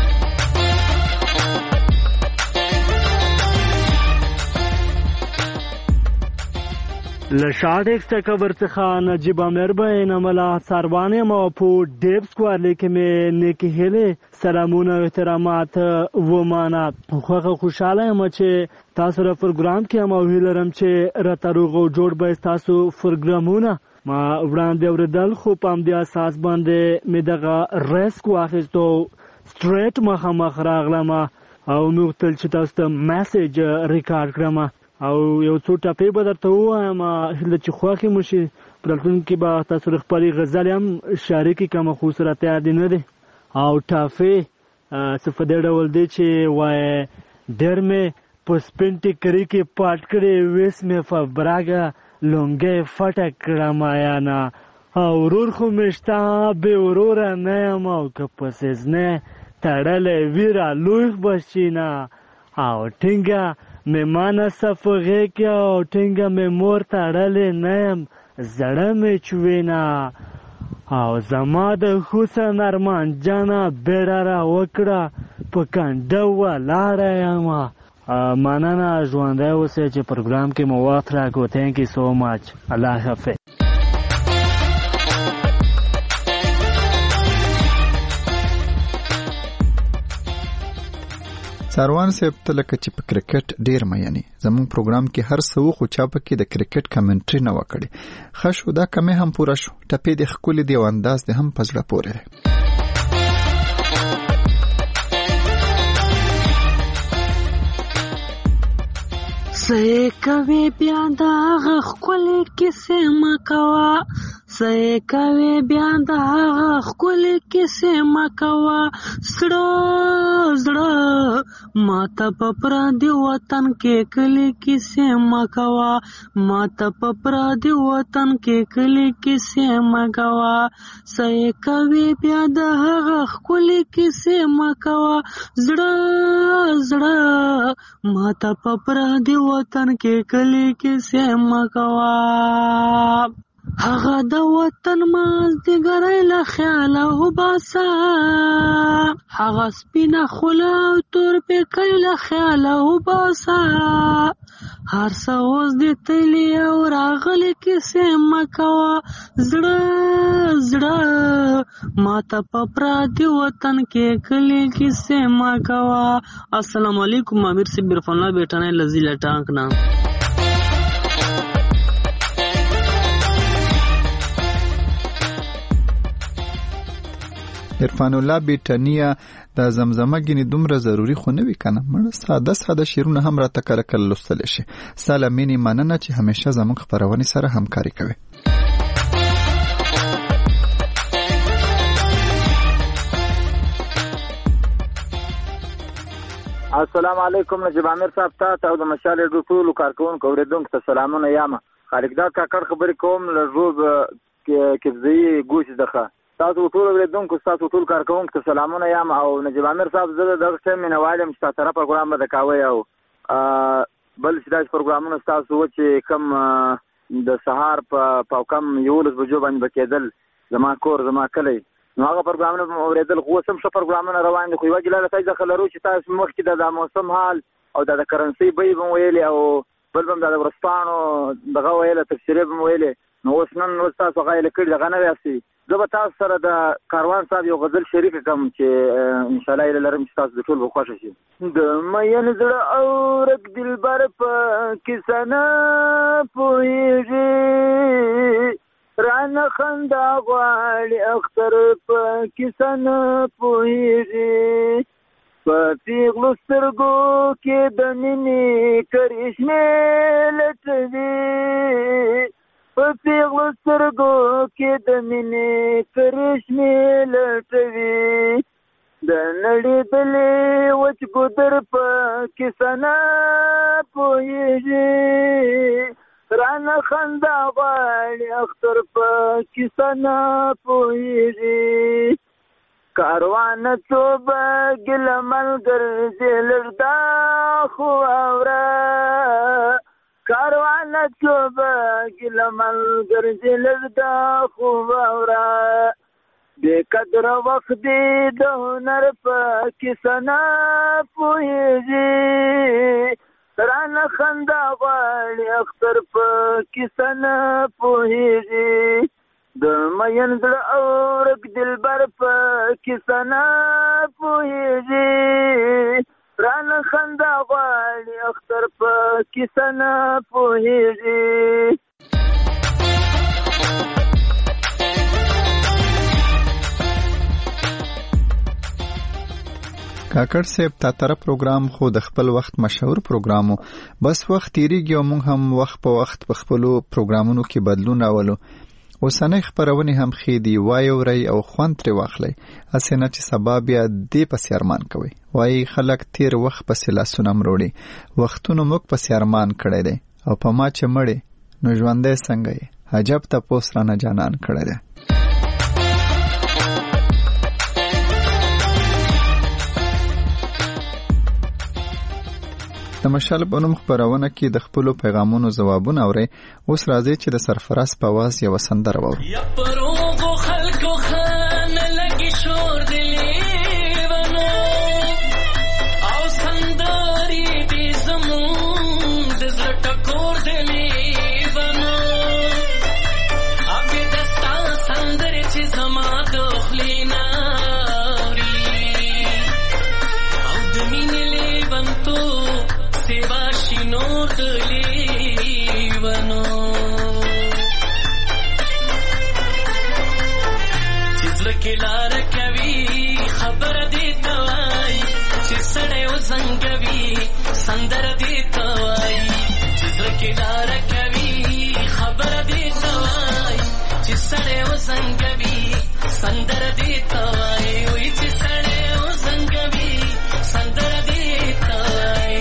له شارټ ایکسټا څخه نجیب امیر به نمله سروان یم او په ډیب سکوارلي کې مې نیکې هیلې سلامونه او احترامات ومانه. خوښه خوشحاله یم چې تاسو سره پروګرام کې یم او هیله لرم چې راته روغ او جوړ به ستاسو پروګرامونه ما وړاندې اورېدل، خو په همدې اساس باندې مې دغه ریسک واخیستو سټریټ مخامخ راغلم او مې غوښتل چې تاسو ته میسیج ریکارډ کړم او یو څو ټاپې به درته ووایم هیله چې خوښې مو شي. په راتلونکي به تاسو سره خپلې غزلې هم شریکې کړم خو سره تیار دي نه دی. او ټافې څه په دې ډول دی چې وایي ډېر مې په سپین ټیکري کې پاټ کړې ویس مې په براګه لونګۍ فټه کړه مایانه او ورور خو مې شته بې وروره نه یم او که په سیزنې تړلی ویره لوی بچینه او ټینګه مېمانه صفغې کې او ټینګه مې مور تړلې نه یم زړه مې چوینه او زما د حسن ارمان جانه بیړه را وکړه په کنډه ولاړه یم. مننه، ژوندی اوسئ چې پروګرام کې مو وخت راکړو. تھینک یو سو مچ. الله حافظ. سروان صاحب ته لکه چې په کرکټ ډیر مینې، زموږ پروګرام کې هر څه خو چا پکې د کرکټ کمنټري نه وکړي. ښه شو دا کمې هم پوره شو. ټپې د ښکلې دی او انداز د هم په زړه پورې دی. څه کوي بیا دغه ښکلې کیسې مه کوه، سې کوي بیا د هغه ښکلې کیسې مه کوه زړه زړه ماته په پردي وطن کې کلي کیسې مه کوه ماته په پردي وطن کې کلي کیسې مه کوه سې کوي بیا د هغه ښکلې کیسې مه کوه زړه زړه ماته په پردي وطن کې کلي کیسې مه کوه هغه د وطن مازدیګری له خیاله وباسه هغه سپینه خوله او تور پیکی له خیاله وباسه هر څه اوس دې تللي او راغلي کیسې مه کوه زړه زړه ماته په پردي وطن کې کلي کیسې مه کوه. السلام علیکم امیر صاحب عرفان الله بیٹانه لذیذ ټانک نام عرفان الله بیٹانیا د زمزمه ګینې دومره ضروری خو نه وي کنه مړه ساده ساده شعرونه هم راته کله کله لوستل شي. سلامینې مننه چې همیشه زموږ خپرونې سره همکاري کوي. السلام علیکم نجیب عامر صاحب ته او د مشال ډو ټول کارکونکو اوریدونکو ته سلامونه یامه. خالق دا کاکړ خبرې کوم له روب کې زی ګوش دغه تاسو ټول اوریدونکو تاسو ټول کارکونکو ته سلامونه یم او نجیب عامر صاحب زه دغه څه مینوالم چې تاسو را پروګرام به کوي او بل چې دا پروګرامونه تاسو چې کم د سهار په کم یولس بجو باندې بکیدل زما کور زما کلی نو هغه پروګرامونه اوریدل خو سم څه پروګرامونه روان دي خو یو ګلاله تاسو خلرو چې تاسو مخکې د موسم حال او د کرنسي به ویلي او بل هم د ورستانو دغه ویله تفسیر به ویلي نو اوس نن تاسو غایل کړي دغه نه واسي زه به تاسو سره د کاروان صاحب یو غزل شریک کوم چې ان شاء الله لرم چې تاسو د ټول به خوښ شي. د مین زړه او رک دلبر په کیسه نه پوهېږي رانه خندا غواړي اختر په کیسه نه پوهېږي په پیغلو سترګو کې د مینې کرشمې لټوي په پیغلو سترګو کې د مینې کرشمې لټوي د نړېدلې وچ ګودر په کیسه نه پوهېږي رانه خندا غواړي اختر په کیسه نه پوهېږي کاروانه توبه ګله ملګرځې لږ دا خو اوره کاروانه توبه ګله ملګرځې لږ دا خو اوره بې قدره وخت دې د هنر په کیسه نه پوهېږي رانه خندا غواړي اختر په کیسه نه پوهېږي د مین زړه او رک دلبر په کیسه نه پوهېږي رانه خندا غواړي اختر په کیسه نه پوهېږي. کاکړ صاحب تا تر پروګرام خو د خپل وخت مشهور پروګرامو بس وخت تیریږي او موږ هم وخت په وخت په خپلو پروګرامونو کې بدلون راولو. اوسنۍ خبرونه هم خېدي وای اوري او خوند تر واخلي اسنه چې سبب بیا دې پس ارمان کوي وای خلک تیر وخت پس لاسونه مروړي وختونو موږ پس ارمان کړی دی او په ما چې مړې نو ژوندې څنګه یې عجب ته پوسرانه جانان کړی دی. د مشال په نوم خبرونه کې د خپل پیغامونو ځوابونه اوري. اوس راځي چې د سرفراز په आवाज یو سندره وورو. یا پروغو خلکو خان لګي شور دلی ونو او سندري دې زمون د زړه کور دلی ونو ابي دستا سندري چې زما د خلینا او د مینې لیوان تو سیوا شینور دلیوانو چیزل کی لار کوي خبر دی توای چې سړی و زنګوي سندر دی توای چیزل کی لار کوي خبر دی توای چې سړی وزنګوي سندره دې ته وایي وایي چې سړی وزنګوي سندره دې ته وایي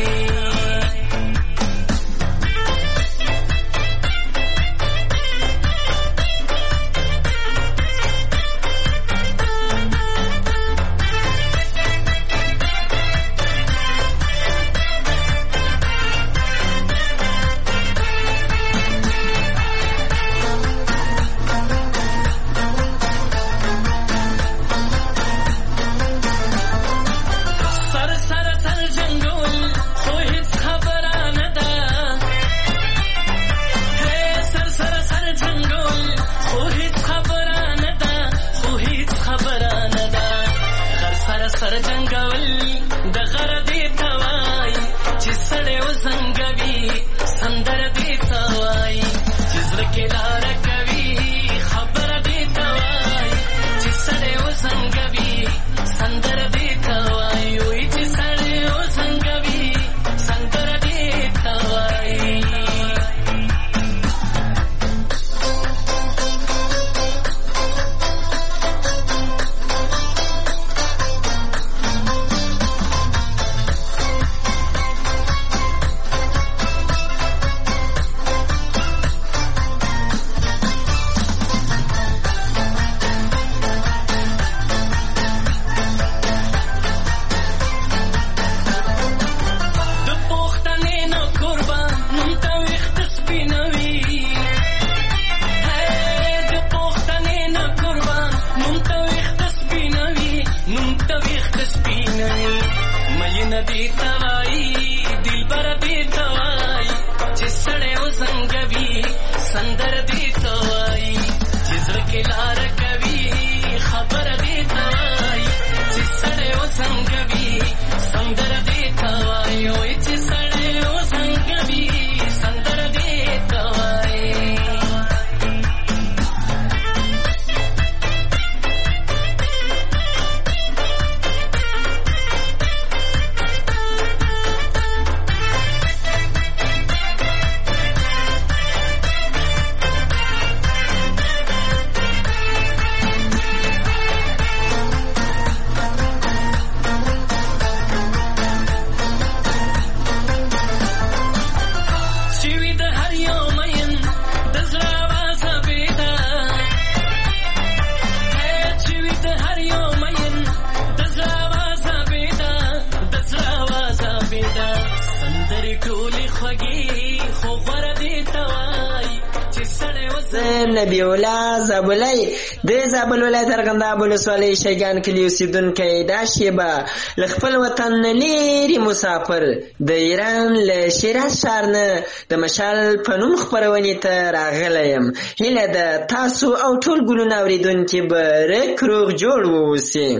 نبی الله زابلای د زابل ولایت ارغنداب ولسوالۍ شیګان کلی اوسیدونکی دا شیبه له خپل وطن لري مسافر د ایران له شیراز ښار نه د مشال په نوم خپرونې ته راغلی یم. هیله ده تاسو او ټول ګلونه اورېدونکي به رک روغ جوړ واوسئ.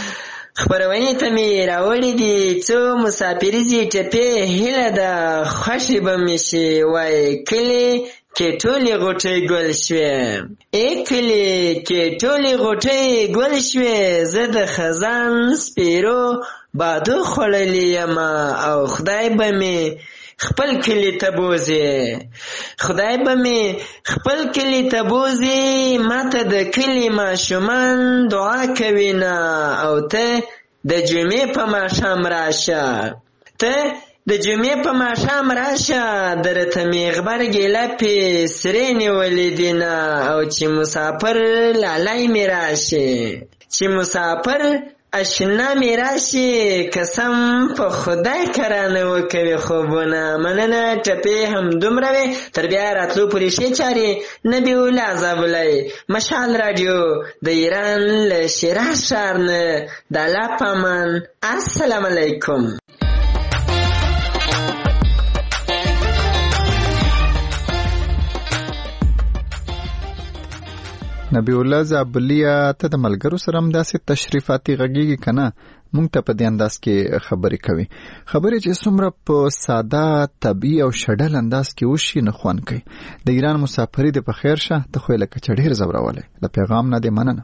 خپرونې ته مې راوړي دي څو مسافریزې ټپې. هیله ده خوښې به مې شي. وایي کلي کې ټولې غوټۍ ګل شوې، کلي کې ټولې غوټۍ ګل شوې، زه د خزان سپیرو بادو خوړلې یم او خدای به مې خپل کلی ته بوزي، خدای به مې خپل کلی ته بوزي. ماته د کلی ماشومان دعا کوي نه او ته د جمعې په ماښام راشه، ته د جمعې په ماښام راشه. درته مې غبرګې لپې سرې نیولې دي نه او چې مسافر لالی مې راشي، چې مسافر اشنا مې راشي. قسم په خدای کرانه وکوي خوبونه. مننه ټپې هم دومره وې. تر بیا راتلو پورې ښې چارې. نبی الله زابلای، مشال رادیو د ایران له شیراز ښار نه. د الله په امان. السلام علیکم. نبی الله زابلیا ته د ملګرو سره هم داسې تشریفاتي غږیږي که نه؟ مونږ ته په دې انداز کې خبرې کوي، خبرې چې څومره په ساده طبیعي او شډل انداز کې وشي نه خوند کوي. د ایران مسافري دې په خیر شه. ته خو یې لکه چې ډېر ځورولی. له پیغام نه دې مننه.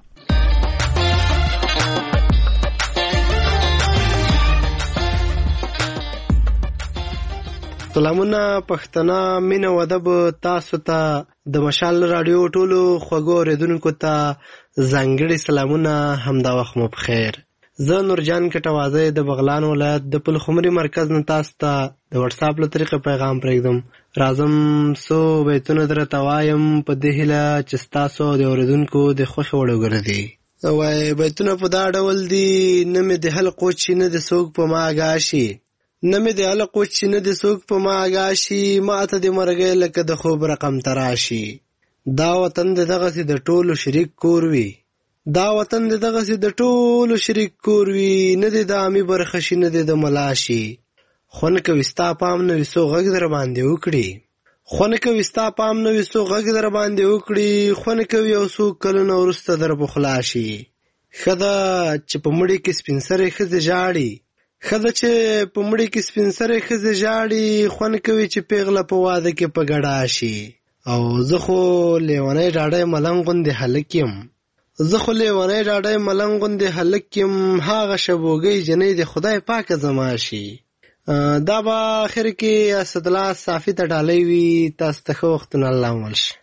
سلامونه پښتنه مینه و ادب تاسو ته د مشال رادیو ټولو خوږو اوریدونکو ته ځانګړي سلامونه، همدا وخت مو بخیر. زه نورجان کټوازی د بغلان ولایت د پلخمري مرکز نه تاسو ته د واتس اپ له طریقې پیغام پرېږدم. راځم څو بیتونه درته وایم په دې هیله چې ستاسو د اوریدونکو د خوښې وړ وګرځي. وایي بیتونه په دا ډول دي: نه مې د حلقو چې نه د څوک په ما آګاه شي، نه مې د حلقو چې نه د څوک په ما آګاه شي، ماته د مرګۍ لکه د خوب رقم ته راشي. دا وطن د دغسې د ټولو شریک کور وي، دا وطن د دغسې د ټولو شریک کور وي، نه د عامي برخه شي نه د ملا شي. خو نه کوي ستا پام نه وي څو غږ در باندې وکړي، خو نه کوي ستا پام نه وي څو غږ در باندې وکړي، خو نه کوي یو څو کلونه وروسته در په خلا شي. ښه ده چې په مړي کې سپین سرې ښځې ژاړي، ښه ده چې په مړي کې سپین سرې ښځې ژاړي، خو نه کوي چې پیغله په واده کې په ګډا شي. او زه خو لیونی ډاډی ملنګ غوندې هلک یم، زه خو لیونی ډاډی ملنګ غوندې هلک یم، هغه شبوګۍ جنۍ د خدای پاکه زما شي. دا به آخر کې اسدالله صافي ته ډالۍ وي. تاسو ته ښه وختونه الله مل شي.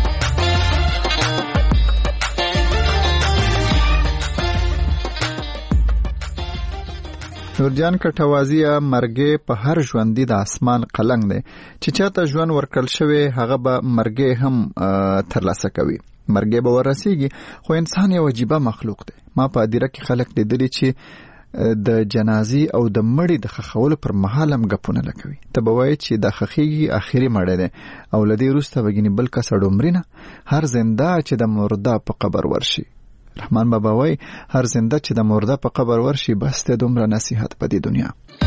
نورجان کټوازیه مرګې په هر ژوندي د اسمان قلنګ دی چې چاته ژوند ورکړل شوی هغه به مرګې هم ترلاسه کوي، مرګې به ورسیږي. خو انسان یو عجیبه مخلوق دی. ما په هدیره کې خلک لیدلي چې د جنازي او د مړي د خښولو پر مهال هم ګپونه لګوي. ته به وایې چې دا خښېږي آخري مړی دی او له دې وروسته به ګینې بل کس اډومرینه هر زنده چې د مرده په قبر ورشي. رحمان بابا وای هر زنده چې د مرده په قبر ورشي بس ته دومره نصیحت په دې دنیا.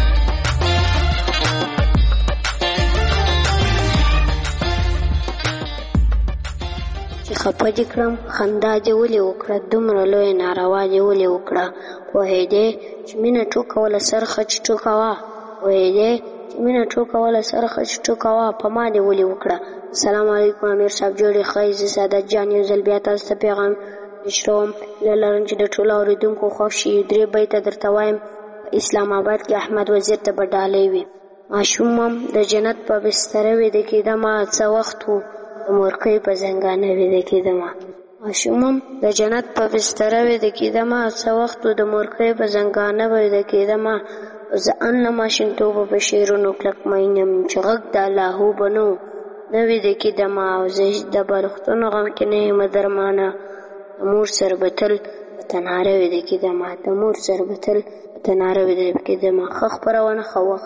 چې خپه دې کړم خندا دې ولې وکړه، دومره لویه ناروا دې ولې وکړه، پوهېدې چې مینه ټوکوله سر خچ ټوکوه، پوهېدې چې مینه ټوکوله سر خچ ټوکوه، په ما دې ولې وکړه. السلام علیکم امیر صاحب جوړې ښایي. زه سعادت جان یو ځل بیا تاسو ته پیغام نشروم. هیله لرم چې د ټولو اورېدونکو خوښ شي. 3 بیته درته وایم. اسلام آباد کې احمد وزیر ته به ډالۍ وي. ماشومم د جنت په بستره ویده کېدمه څه وخت و د مورکۍ په زنګانه ویده کېدمه، ماشومم د جنت په بستره ویده کېدمه څه وخت و د مورکۍ په زنګانه ویده کېدمه. زه ان له ماشومتوبه په شعرونو کلک مین یم چې غږ د اللهو به نه ویده کېدمه، او زه د بالښتونو غم کې نه یم درمانه. د مور سره به تل په تناره ویده کېدمه، د مور سره به تل په تناره ویده کېدمه. ښه خپرونه ښه وخت.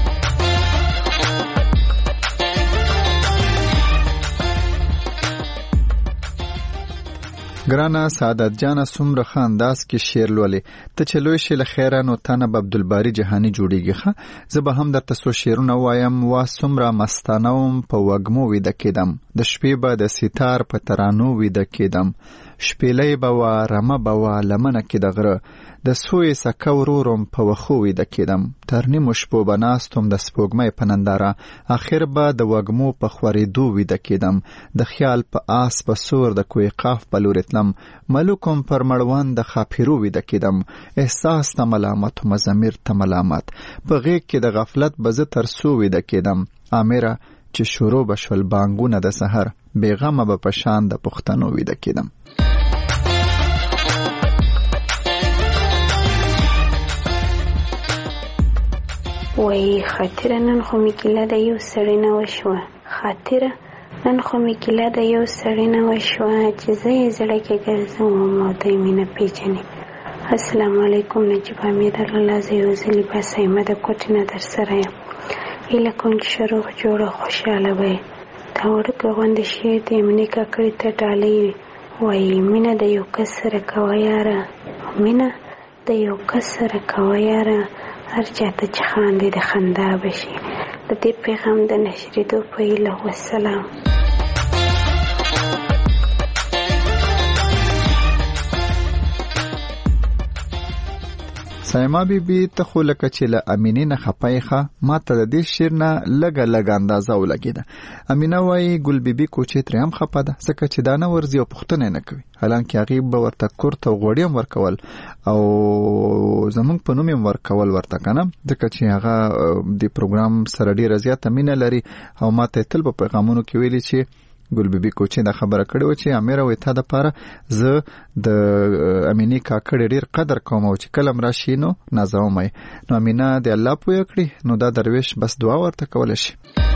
ګرانه سعادت جانه څومره ښه انداز کې شعر لولې. ته چې لوی شې له خیره نو تا نه به عبدالباري جهاني جوړېږي. ښه زه به هم درته څو شعرونه وایم. وا څومره مستانه وم په وږمو ویده کېدم، د شپې به د ستار په ترانو ویده کېدم، شپېلۍ به وه رمه به وه لمنه کې د غره، د سوی سکه ورورم په وښو ویده کېدم، تر نیمو شپو به ناستم د سپوږمۍ په ننداره، اخر به د وږمو په خورېدو ویده کېدم، د خیال په آس په سور د کوه قاف په لورې تلم، ملوکم پر مړوند د خاپیرو ویده کېدم، احساس ته ملامت و مزمیر ته ملامت، په غېږ کې د غفلت به زه تر څو ویده کېدم، امره چې شروع به شول بانګونه د سحر، بېغمه به په شان د پښتنو ویده کېدم. وای خاطره نن خو می کله د یو سړی نه وشوه، خاطره نن خو می کله د یو سړی نه وشوه، چې زه یې زړه کې ګرځم او دوی مې نه پیژني. السلام علیکم نجیب امیر الله، زه یو ځلې بس ایمه د کوټې نه در سره یم. هیله کوم چې ښه روغ جوړه خوشحاله به یې. دا وړوکی غوندې شعر د امني کاکړي ته ډالۍ وي. وایي مینه د یو کس سره کوه یاره، مینه د یو کس سره کوه یاره، هر چاته چې خاندې د خندا بشي. د دې پیغام د نشریدو په هیله والسلام. سایما بیبي ته خو لکه چې له امینې نه خپایخه ما ته د دې شعر نه لږه اندازه ولګېده. امینه وایي ګل بیبي کوچې ترې هم خپه ده ځکه چې دا نه ورځي او پوښتنه نه کوي، حالانکې هغې به ورته کورت او غوړي هم ورکول او زمونږ په نوم هم ورکول ورته که نه، ځکه چې هغه د پروګرام سره ډېره زیاته مینه لري او ما ته تل په پیغامونو کې ویلي چې ګل بیبي کوچې دا خبره کړې وه چې امیر وایي تا دپاره زه د امینې کاکړې ډېر قدر کوم او چې کله م راشي نو نازوم یې. نو امینه د الله پویه کړي نو دا درویش بس دعا ورته کولی شي.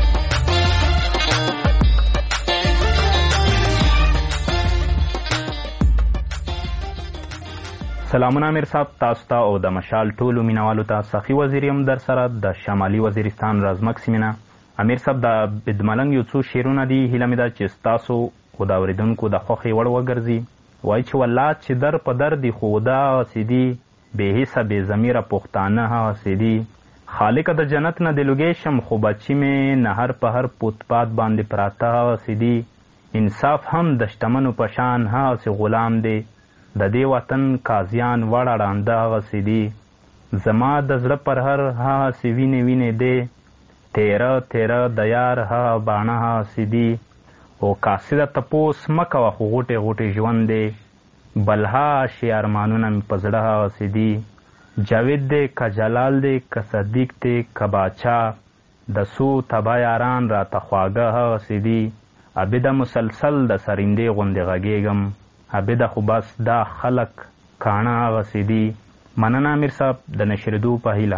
سلامونه امیر صاحب، تاسو ته او د مشال ټولو مینوالو ته سخي وزیر یم در سره د شمالي وزیرستان رازمک سیمې نه. امیر صاحب د بدملنګ یو څو شعرونه دي، هیله مې ده چې ستاسو او د اورېدونکو د خوښې وړ وګرځي. وایي چې والله چې در په در دي خو دا هسې دي، بې حسه بې ضمیره پښتانه هسې دي. خالقه د جنت نه د لوګی شم خو بچي مې نهر په هر پوتپات باندې پراته هسې دي. انصاف هم د شتمنو په شان هسې غلام دی، د دې وطن قاضیان وړه ړانده هغسې دي. زما د زړه پر هر هغسې وینې دی، تیره د یار هغه باڼه هغسې دي. او قاصده تپوس مه کوه خو غوټې ژوند دی، بلها شي ارمانونه مې په زړه هغسې دي. جاوید دی که جلال دی که صدیق دی که باچا، د څو تبا یاران راته خواږه هغسې دي. عبده مسلسل د سرندې غوندې غږېږم، عبده خو بس دا خلق کاڼه هغسې دي. مننه امیر صاحب د نشریدو په هیله.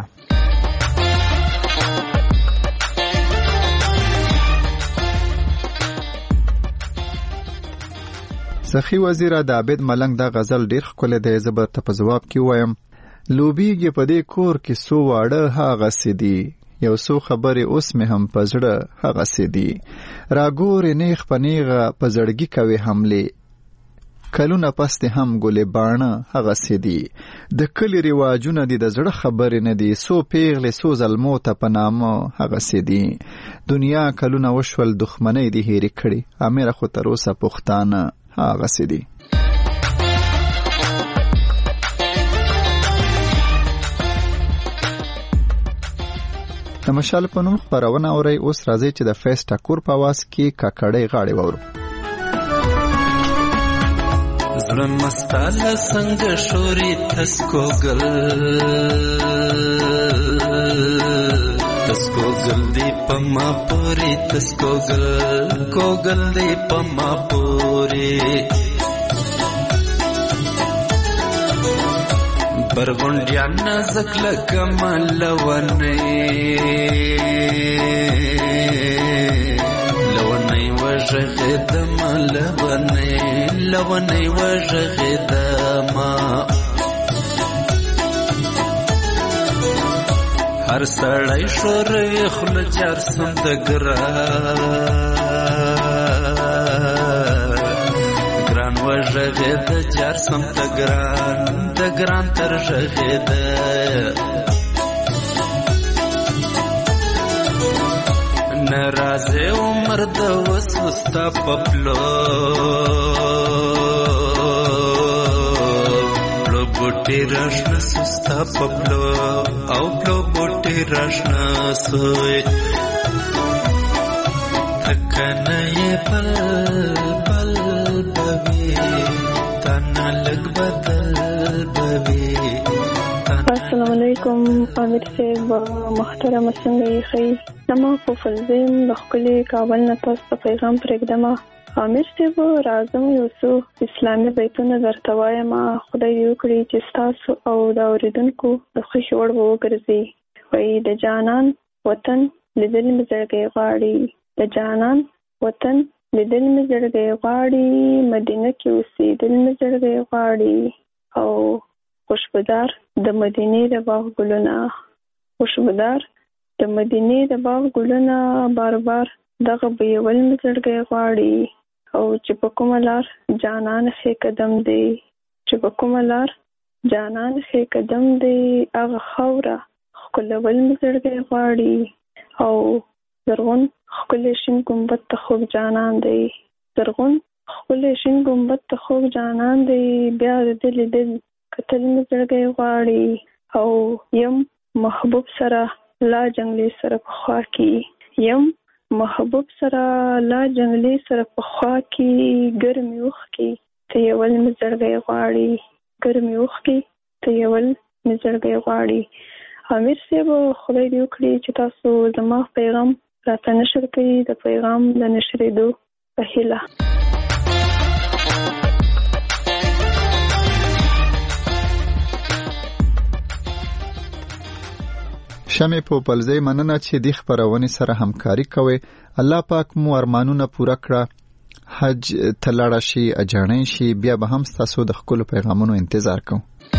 سخي وزیره د عابد ملنګ دا غزل ډیر ښکلی دی، زه به ته په ځواب کې ووایم لوبیږي په دې کور کې څو واړه هغسې دي، یو څو خبرې اوس مې هم په زړه هغسې دي. راګورې نیغ په نیغه په زړګي کوې حملې، کلونه پس دې هم ګلې باڼه هغسې دي. د کلي رواجونه دي د زړه خبرې نه دي، څو پیغلې څو زلمو ته په نامه هغسې دي. دنیا کلونه وشول دښمنۍ دې هېرې کړي، امیره خو تر اوسه پښتانه هغسې دي. د مشال په نوم خپرونه اورئ. اوس راځئ چې د فیس ټاکور په آواز کې کاکړۍ غاړې واورو. زړه مستاله څنګه شوري تسکوګل دی په ما پورې، تسکوګل دی په ما پورې. برغونډیان نازک لکه لونۍ وژغېدمه، لونۍ وژغېدمه. هر سړی شوروي خوله جار سم د ګران وژغېده، جار سم د ګران تر ژغېده. نرازې عمر د وسو ستا په پلو بوټي راشنه سستا په پلو او پلو بوټي راشنه سوی. تکنه یې بل بوي تانا لږ بدل بوي. السلام علیکم امیر صاحب، محترمه څنګه یې ښئ؟ زما په فلزیم د ښکلي کابل نه تاسو ته پیغام پرېږدمه. امیر صاحب راځم یو څو اسلامي بیتونه درته وایم، خدای دې وکړي چې ستاسو او د اورېدونکو د خوښې وړ به وګرځي. وایي د جانان وطن لیدل مې زړګی غواړي، د جانان وطن لیدل مې زړګی غواړي، مدینه کې اوسېدل مې زړګی غواړي. او خوشبودار د مدینې د باغ ګلونه، خوشبودار د مدینې د باغ ګلونه، بار بار دغه بویول مې زړګی غواړي. او چې په کومه لار جانان ښې قدم دی، چې په کومه لار جانان ښې قدم دی، هغه خاوره ښکلول مې زړګی غواړي. او زرغون ښکلی شین ګمبد ته خوږ جانان دی، زرغون ښکلی شین ګمبد ته خوږ جانان دی، بیا د ده لیدل کتل مې زړګی غواړي. او یم محبوب سره لا جنگلی سره په خوا کې یم محبوب سره لا جنگلی سره په خوا کې ګرمي وخ کې ته یول مې زړګی غواړي ګرمي وخ کې ته یول مې زړګی غواړي. امیر صاحب خدای دې وکړي چې تاسو زما پیغام راته نشر کړي د پیغام د نشرېدو په هیله. شمې په پلځې مننه چې د خبرونې سره همکاري کوي. الله پاک مو ارمانونه پوره کړه. حج تلاړه شي اجانې شي بیا به هم تاسو د خپل پیغامونو انتظار کوم.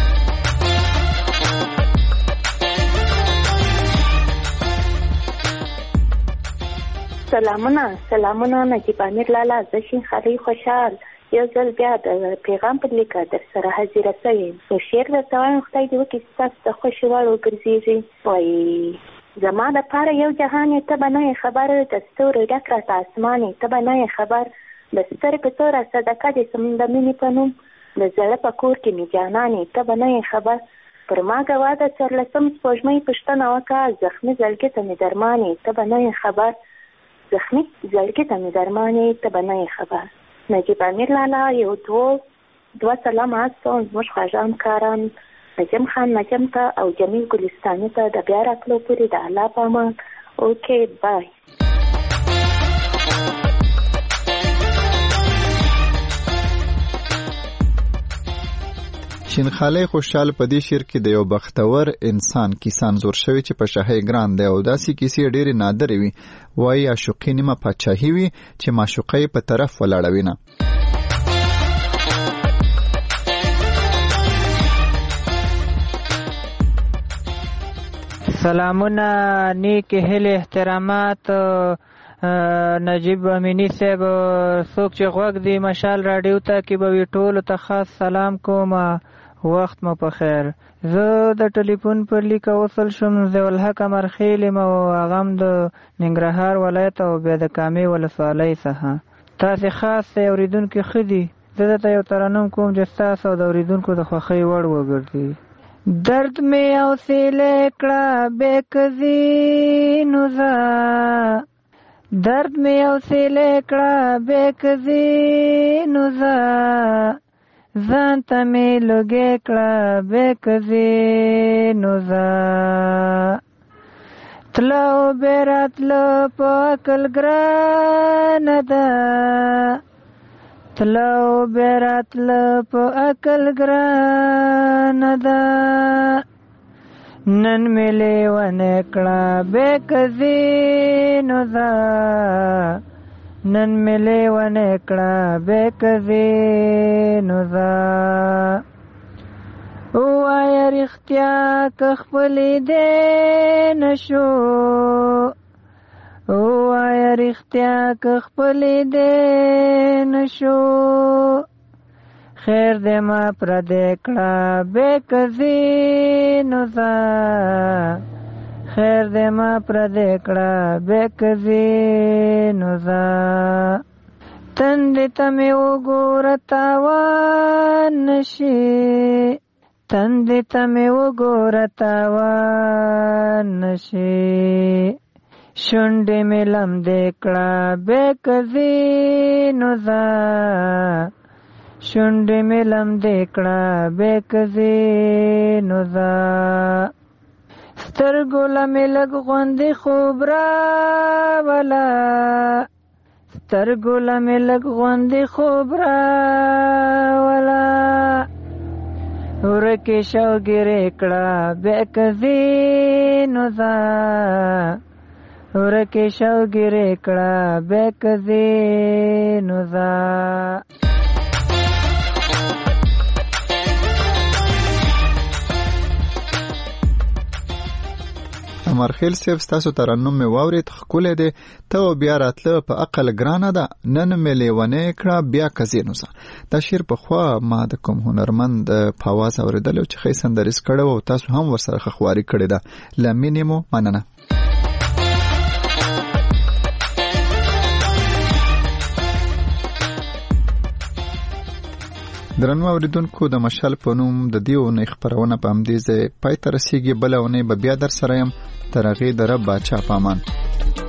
سلامونه نجیب امیر لالا زه شین خالي خوشحال یو ځل بیا د پیغام په لیکه در سره حاضره شوم. په شعر درته وایم خدای دې وکړي ستاسو د خوښې وړ وګرځېږي. وایي زما دپاره یو جهان یې ته به نه یې خبر د ستورو ډک راته اسمان یې ته به نه یې خبر د سترګو توره صدقه دې سم د مینې په نوم د زړه په کور کې مې جانان یې ته به نه یې خبر پر ما ګوا د څوارلسم سپوږمۍ پوښتنه وکړه زخمي زړګي ته مې درمان یې ته به نه یې خبر زخمي زړګي ته مې درمان یې ته به نه یې خبر. نجیب امیر لالا یو دوه سلام هستو زموږ خواږه همکاران نجم خان نجم ته او جمیل ګلستاني ته د بیا راتلو پورې د الله په امان. اوکې بای. شینخالی خوشحال په دې شعر کې د یو بختور انسان کیسان زور شوی چې په شاهي ګران دی او داسې کیسې ډېرې نادرې وي. وایي عاشقي نیمه پاچاهي وي چې معشوقه یې په طرف ولاړوي نه. سلامونه نیک هیلې احترامات نجیب امینی صاحب څوک چې غوږ دی مشال راډیو ته کې به وي ټولو ته خاص سلام کوم. وخت مو په خیر. زه د ټلیفون پر لیکه وصل شوم ضیاءالحق امرخیل یم او هغه هم د ننګرهار ولایت او بیا د کامې ولسوالۍ څخه. تاسې خاص اورېدونکي ښه دي. زه درته یو ترنم کوم چې ستاسو او د اورېدونکو د خوښۍ وړ وګرځي. درد مې حوصله کړه بېکزي نو زه درد مې حوصله کړه بېکزي نو زه ځان ته مې لږې کړه بېکزي نو زه تله او بې راتله په عقل ګرانه ده تله او بې راتله په عقل ګرانه ده نن مې لیونې کړه بېکزي نو زه نن مې لیونې کړه بېکزي نو زه ووایه رښتیا که خپلې دې نشو ووایه رښتیا که خپلې دې نشو خیر دې ما پردې کړه بېکزي نو زه خیر دې ما پردې کړه بېکزي نو زه تندې ته مې وګوره تاوان نشي تندې ته مې وګوره تاوان نشي شونډې مې لمدې کړه بېکزي نو زه شونډې مې لمدې کړه بېکزي نو زه سترګو له مې لږ غوندې خوب راوله سترګو له مې لږ غوندې خوب راوله ورکې شوګیرې کړه بېکزي نو زه ورکې شوګیرې کړه بېکزي نو زه امرخیل صاحب ستاسو ترنم مې واورېد ښکلی دی. ته بیا راتله په عقل ګرانه ده نن مې لیونې کړه بیا کزي نو زه. دا شعر پخوا ما د کوم هنرمند په اواز اورېدلی و چې ښه سندریز کړی و او تاسو هم ورسره ښه خواري کړې ده. له مینې مو مننه. د درنو اوریدونکو د مشال په نوم د دې اونۍ خپرونه په همدې ځای پای ته رسیږي. بله اونۍ به بیا در سره یم. تر هغې د رب باچا په امان.